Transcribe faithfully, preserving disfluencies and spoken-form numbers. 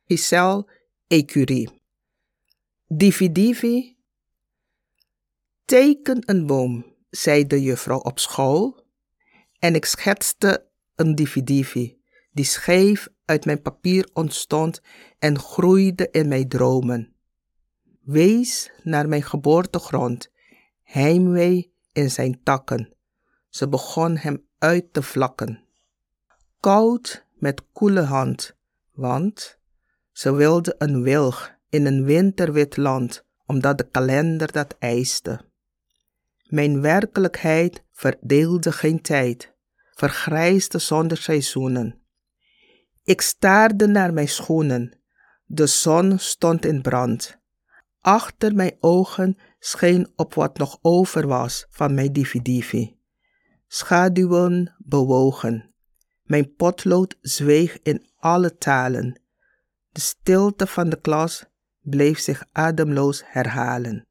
Giselle Ecurie. Divi divi. Teken een boom, zei de juffrouw op school. En ik schetste een divi divi, die scheef uit mijn papier ontstond en groeide in mijn dromen. Wees naar mijn geboortegrond, heimwee in zijn takken. Ze begon hem uit te vlakken. Koud met koele hand, want ze wilde een wilg in een winterwit land, omdat de kalender dat eiste. Mijn werkelijkheid verdeelde geen tijd, vergrijsde zonder seizoenen. Ik staarde naar mijn schoenen, de zon stond in brand. Achter mijn ogen scheen op wat nog over was van mijn divi divi. Schaduwen bewogen. Mijn potlood zweeg in alle talen. De stilte van de klas bleef zich ademloos herhalen.